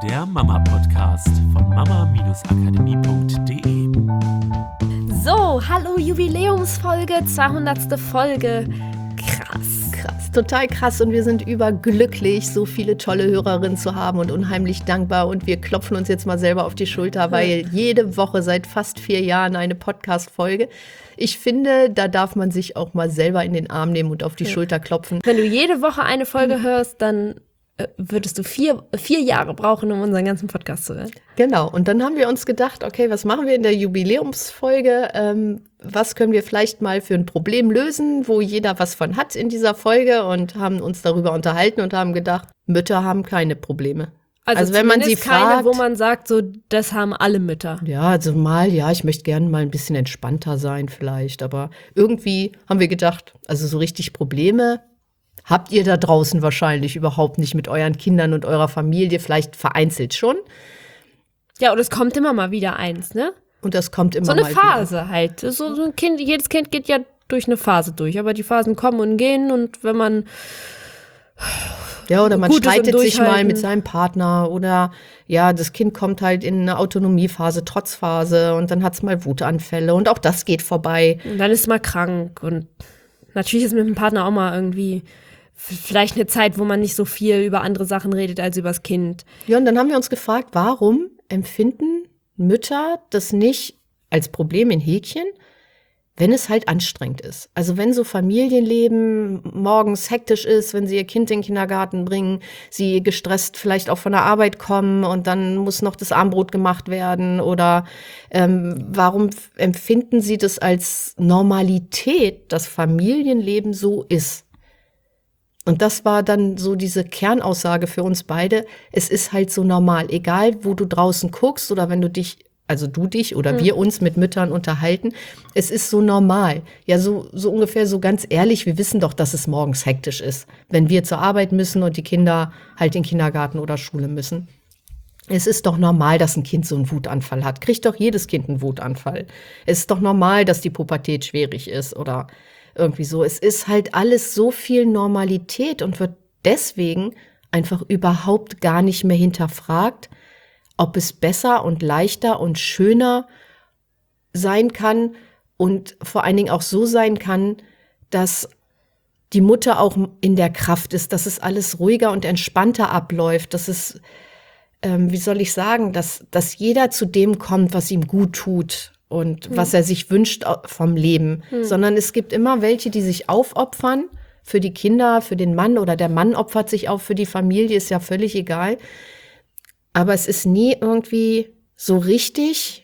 der Mama-Podcast von mama-akademie.de. So, hallo Jubiläumsfolge, 200. Folge. Krass, total krass und wir sind überglücklich, so viele tolle Hörerinnen zu haben und unheimlich dankbar und wir klopfen uns jetzt mal selber auf die Schulter, weil jede Woche seit fast 4 Jahren eine Podcast-Folge. Ich finde, da darf man sich auch mal selber in den Arm nehmen und auf die Schulter klopfen. Wenn du jede Woche eine Folge hörst, dann würdest du vier Jahre brauchen, um unseren ganzen Podcast zu hören. Genau, und dann haben wir uns gedacht, okay, was machen wir in der Jubiläumsfolge? Was können wir vielleicht mal für ein Problem lösen, wo jeder was von hat in dieser Folge und haben uns darüber unterhalten und haben gedacht, Mütter haben keine Probleme. Also wenn man sie fragt, wo man sagt, so, das haben alle Mütter. Ja, also mal, ja, ich möchte gerne mal ein bisschen entspannter sein vielleicht, aber irgendwie haben wir gedacht, also so richtig Probleme habt ihr da draußen wahrscheinlich überhaupt nicht mit euren Kindern und eurer Familie, vielleicht vereinzelt schon. Ja, und es kommt immer mal wieder eins, ne? Und das kommt immer mal wieder. So eine Phase halt. So ein Kind, jedes Kind geht ja durch eine Phase durch, aber die Phasen kommen und gehen und wenn man ja, oder man streitet sich mal mit seinem Partner oder ja, das Kind kommt halt in eine Autonomiephase, Trotzphase und dann hat es mal Wutanfälle und auch das geht vorbei. Und dann ist es mal krank und natürlich ist mit dem Partner auch mal irgendwie vielleicht eine Zeit, wo man nicht so viel über andere Sachen redet als über das Kind. Ja, und dann haben wir uns gefragt, warum empfinden Mütter das nicht als Problem in Häkchen, wenn es halt anstrengend ist. Also wenn so Familienleben morgens hektisch ist, wenn sie ihr Kind in den Kindergarten bringen, sie gestresst vielleicht auch von der Arbeit kommen und dann muss noch das Abendbrot gemacht werden oder warum empfinden sie das als Normalität, dass Familienleben so ist? Und das war dann so diese Kernaussage für uns beide. Es ist halt so normal, egal wo du draußen guckst oder wenn du dich oder wir uns mit Müttern unterhalten, es ist so normal. Ja, so ungefähr so ganz ehrlich, wir wissen doch, dass es morgens hektisch ist, wenn wir zur Arbeit müssen und die Kinder halt in den Kindergarten oder Schule müssen. Es ist doch normal, dass ein Kind so einen Wutanfall hat. Kriegt doch jedes Kind einen Wutanfall. Es ist doch normal, dass die Pubertät schwierig ist oder irgendwie so. Es ist halt alles so viel Normalität und wird deswegen einfach überhaupt gar nicht mehr hinterfragt, ob es besser und leichter und schöner sein kann und vor allen Dingen auch so sein kann, dass die Mutter auch in der Kraft ist, dass es alles ruhiger und entspannter abläuft, dass es, wie soll ich sagen, dass jeder zu dem kommt, was ihm gut tut und was er sich wünscht vom Leben, sondern es gibt immer welche, die sich aufopfern für die Kinder, für den Mann oder der Mann opfert sich auf für die Familie, ist ja völlig egal. Aber es ist nie irgendwie so richtig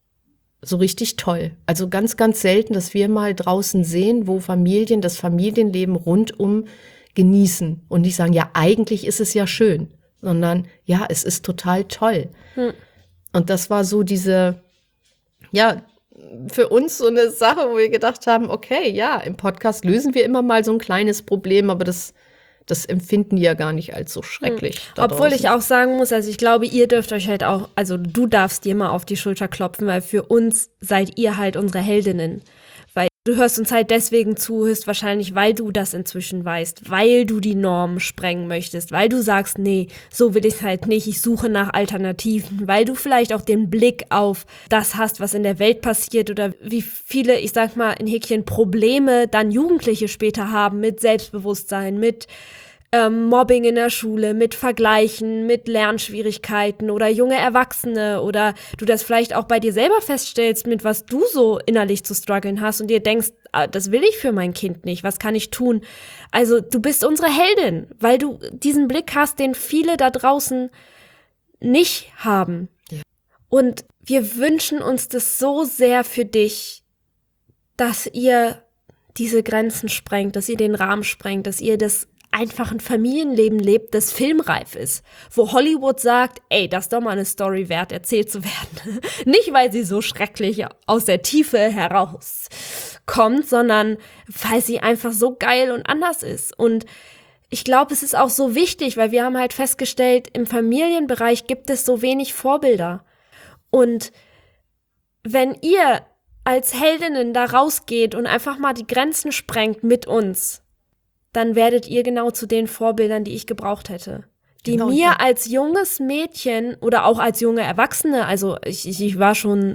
toll. Also ganz, ganz selten, dass wir mal draußen sehen, wo Familien das Familienleben rundum genießen und nicht sagen, ja, eigentlich ist es ja schön, sondern ja, es ist total toll. Und das war so diese, ja, für uns so eine Sache, wo wir gedacht haben, okay, ja, im Podcast lösen wir immer mal so ein kleines Problem, aber das empfinden die ja gar nicht als so schrecklich. Obwohl ich auch sagen muss, also ich glaube, ihr dürft euch halt auch, also du darfst dir mal auf die Schulter klopfen, weil für uns seid ihr halt unsere Heldinnen. Weil du hörst uns halt deswegen zu, höchstwahrscheinlich, weil du das inzwischen weißt, weil du die Normen sprengen möchtest, weil du sagst, nee, so will ich es halt nicht, ich suche nach Alternativen, weil du vielleicht auch den Blick auf das hast, was in der Welt passiert oder wie viele, ich sag mal, in Häkchen Probleme dann Jugendliche später haben mit Selbstbewusstsein, mit Mobbing in der Schule, mit Vergleichen, mit Lernschwierigkeiten oder junge Erwachsene oder du das vielleicht auch bei dir selber feststellst, mit was du so innerlich zu strugglen hast und dir denkst, das will ich für mein Kind nicht, was kann ich tun? Also du bist unsere Heldin, weil du diesen Blick hast, den viele da draußen nicht haben. Ja. Und wir wünschen uns das so sehr für dich, dass ihr diese Grenzen sprengt, dass ihr den Rahmen sprengt, dass ihr das einfach ein Familienleben lebt, das filmreif ist, wo Hollywood sagt, ey, das ist doch mal eine Story wert, erzählt zu werden. Nicht, weil sie so schrecklich aus der Tiefe herauskommt, sondern weil sie einfach so geil und anders ist. Und ich glaube, es ist auch so wichtig, weil wir haben halt festgestellt, im Familienbereich gibt es so wenig Vorbilder. Und wenn ihr als Heldinnen da rausgeht und einfach mal die Grenzen sprengt mit uns, dann werdet ihr genau zu den Vorbildern, die ich gebraucht hätte. die Genau, mir als junges Mädchen oder auch als junge Erwachsene, also ich war schon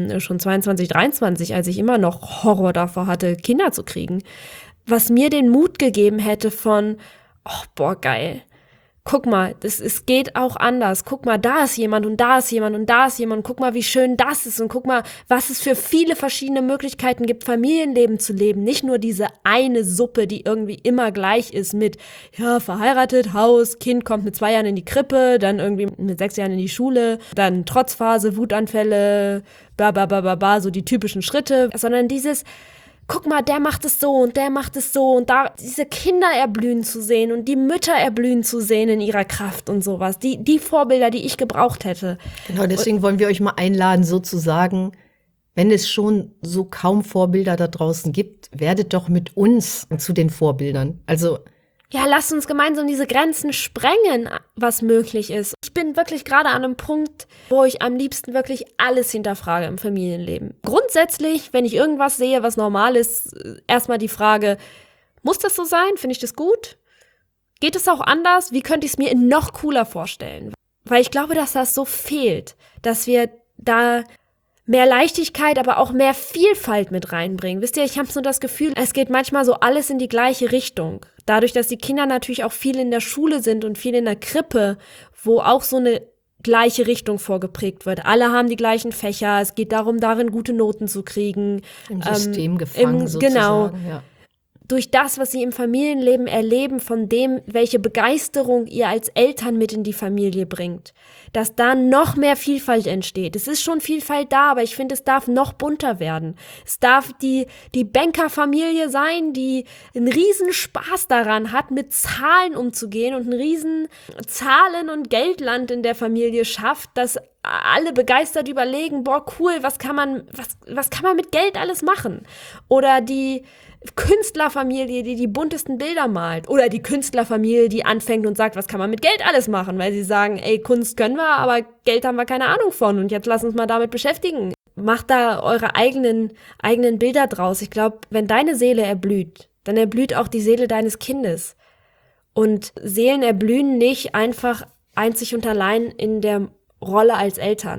22, 23, als ich immer noch Horror davor hatte, Kinder zu kriegen, was mir den Mut gegeben hätte von, oh, boah, geil. Guck mal, es geht auch anders. Guck mal, da ist jemand und da ist jemand und da ist jemand. Guck mal, wie schön das ist und guck mal, was es für viele verschiedene Möglichkeiten gibt, Familienleben zu leben. Nicht nur diese eine Suppe, die irgendwie immer gleich ist mit, ja, verheiratet, Haus, Kind kommt mit 2 Jahren in die Krippe, dann irgendwie mit 6 Jahren in die Schule, dann Trotzphase, Wutanfälle, bla bla bla bla bla, so die typischen Schritte, sondern dieses, guck mal, der macht es so und der macht es so und da diese Kinder erblühen zu sehen und die Mütter erblühen zu sehen in ihrer Kraft und sowas. Die Vorbilder, die ich gebraucht hätte. Genau, deswegen wollen wir euch mal einladen, sozusagen, wenn es schon so kaum Vorbilder da draußen gibt, werdet doch mit uns zu den Vorbildern. Also Ja, lasst uns gemeinsam diese Grenzen sprengen, was möglich ist. Ich bin wirklich gerade an einem Punkt, wo ich am liebsten wirklich alles hinterfrage im Familienleben. Grundsätzlich, wenn ich irgendwas sehe, was normal ist, erstmal die Frage, muss das so sein? Finde ich das gut? Geht es auch anders? Wie könnte ich es mir noch cooler vorstellen? Weil ich glaube, dass das so fehlt, dass wir da mehr Leichtigkeit, aber auch mehr Vielfalt mit reinbringen. Wisst ihr, ich habe so das Gefühl, es geht manchmal so alles in die gleiche Richtung. Dadurch, dass die Kinder natürlich auch viel in der Schule sind und viel in der Krippe, wo auch so eine gleiche Richtung vorgeprägt wird. Alle haben die gleichen Fächer, es geht darum, darin gute Noten zu kriegen. im System gefangen sozusagen. Genau. Ja. Durch das, was sie im Familienleben erleben, von dem, welche Begeisterung ihr als Eltern mit in die Familie bringt, dass da noch mehr Vielfalt entsteht. Es ist schon Vielfalt da, aber ich finde, es darf noch bunter werden. Es darf die Bankerfamilie sein, die einen riesen Spaß daran hat, mit Zahlen umzugehen und einen riesen Zahlen- und Geldland in der Familie schafft, dass alle begeistert überlegen, boah, cool, was kann man mit Geld alles machen? Oder die Künstlerfamilie, die die buntesten Bilder malt. Oder die Künstlerfamilie, die anfängt und sagt, was kann man mit Geld alles machen? Weil sie sagen, ey, Kunst können wir, aber Geld haben wir keine Ahnung von. Und jetzt lass uns mal damit beschäftigen. Macht da eure eigenen Bilder draus. Ich glaube, wenn deine Seele erblüht, dann erblüht auch die Seele deines Kindes. Und Seelen erblühen nicht einfach einzig und allein in der Rolle als Eltern,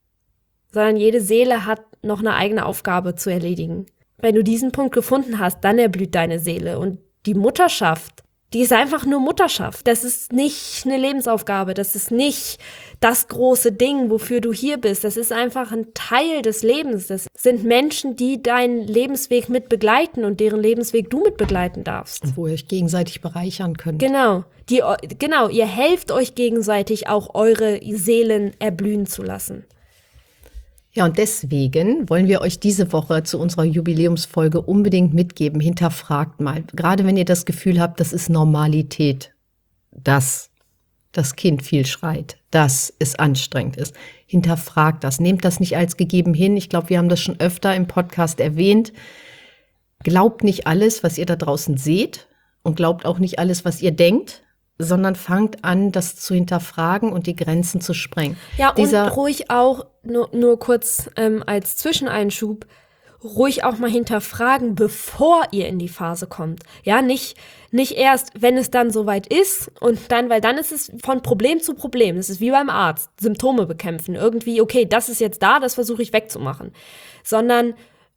sondern jede Seele hat noch eine eigene Aufgabe zu erledigen. Wenn du diesen Punkt gefunden hast, dann erblüht deine Seele. Und die Mutterschaft, die ist einfach nur Mutterschaft. Das ist nicht eine Lebensaufgabe. Das ist nicht das große Ding, wofür du hier bist. Das ist einfach ein Teil des Lebens. Das sind Menschen, die deinen Lebensweg mit begleiten und deren Lebensweg du mit begleiten darfst. Und wo ihr euch gegenseitig bereichern könnt. Genau. Ihr helft euch gegenseitig auch eure Seelen erblühen zu lassen. Ja, und deswegen wollen wir euch diese Woche zu unserer Jubiläumsfolge unbedingt mitgeben. Hinterfragt mal, gerade wenn ihr das Gefühl habt, das ist Normalität, dass das Kind viel schreit, dass es anstrengend ist. Hinterfragt das, nehmt das nicht als gegeben hin. Ich glaube, wir haben das schon öfter im Podcast erwähnt. Glaubt nicht alles, was ihr da draußen seht und glaubt auch nicht alles, was ihr denkt, sondern fangt an, das zu hinterfragen und die Grenzen zu sprengen. Ja, und ruhig auch, nur kurz als Zwischeneinschub, ruhig auch mal hinterfragen, bevor ihr in die Phase kommt. Ja, nicht erst, wenn es dann soweit ist und dann, weil dann ist es von Problem zu Problem. Das ist wie beim Arzt, Symptome bekämpfen. Irgendwie, okay, das ist jetzt da, das versuche ich wegzumachen. Sondern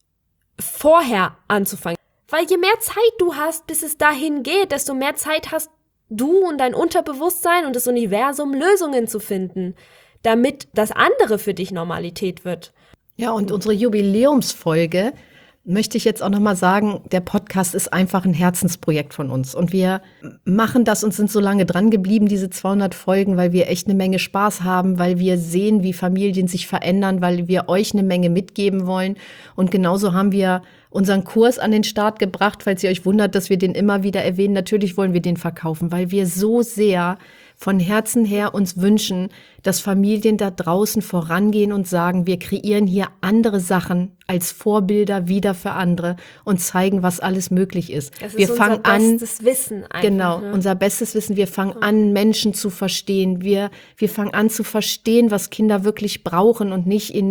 vorher anzufangen. Weil je mehr Zeit du hast, bis es dahin geht, desto mehr Zeit hast du und dein Unterbewusstsein und das Universum, Lösungen zu finden, damit das andere für dich Normalität wird. Ja, und unsere Jubiläumsfolge, möchte ich jetzt auch noch mal sagen, der Podcast ist einfach ein Herzensprojekt von uns. Und wir machen das und sind so lange dran geblieben, diese 200 Folgen, weil wir echt eine Menge Spaß haben, weil wir sehen, wie Familien sich verändern, weil wir euch eine Menge mitgeben wollen. Und genauso haben wir unseren Kurs an den Start gebracht, falls ihr euch wundert, dass wir den immer wieder erwähnen. Natürlich wollen wir den verkaufen, weil wir so sehr von Herzen her uns wünschen, dass Familien da draußen vorangehen und sagen, wir kreieren hier andere Sachen als Vorbilder wieder für andere und zeigen, was alles möglich ist. Das wir ist fangen unser bestes Wissen einfach. Genau, ne? Unser bestes Wissen. Wir fangen an, Menschen zu verstehen. Wir fangen an zu verstehen, was Kinder wirklich brauchen und nicht in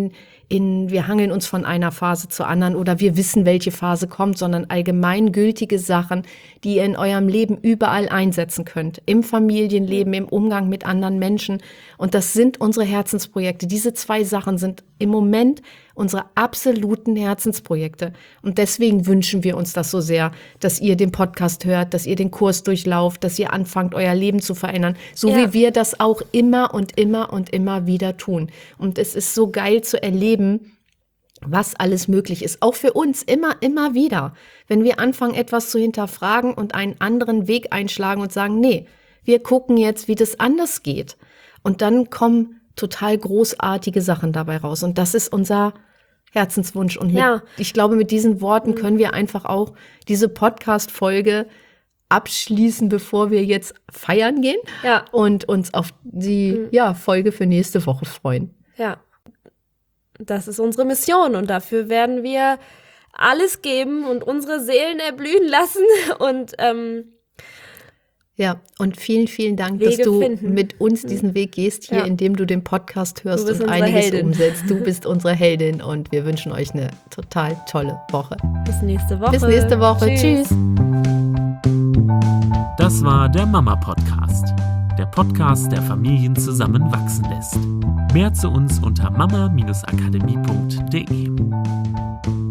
wir hangeln uns von einer Phase zur anderen oder wir wissen, welche Phase kommt, sondern allgemeingültige Sachen, die ihr in eurem Leben überall einsetzen könnt. Im Familienleben, im Umgang mit anderen Menschen. Und das sind unsere Herzensprojekte. Diese 2 Sachen sind im Moment unsere absoluten Herzensprojekte. Und deswegen wünschen wir uns das so sehr, dass ihr den Podcast hört, dass ihr den Kurs durchlauft, dass ihr anfangt, euer Leben zu verändern. So wie wir das auch immer und immer und immer wieder tun. Und es ist so geil zu erleben, was alles möglich ist. Auch für uns immer wieder. Wenn wir anfangen, etwas zu hinterfragen und einen anderen Weg einschlagen und sagen, nee, wir gucken jetzt, wie das anders geht. Und dann kommen total großartige Sachen dabei raus. Und das ist unser Herzenswunsch. Und ich glaube, mit diesen Worten können wir einfach auch diese Podcast-Folge abschließen, bevor wir jetzt feiern gehen und uns auf die Folge für nächste Woche freuen. Ja, das ist unsere Mission und dafür werden wir alles geben und unsere Seelen erblühen lassen und und vielen, vielen Dank, dass du mit uns diesen Weg gehst hier, indem du den Podcast hörst und einiges umsetzt. Du bist unsere Heldin und wir wünschen euch eine total tolle Woche. Bis nächste Woche. Bis nächste Woche. Tschüss. Das war der Mama-Podcast. Der Podcast, der Familien zusammenwachsen lässt. Mehr zu uns unter mama-akademie.de.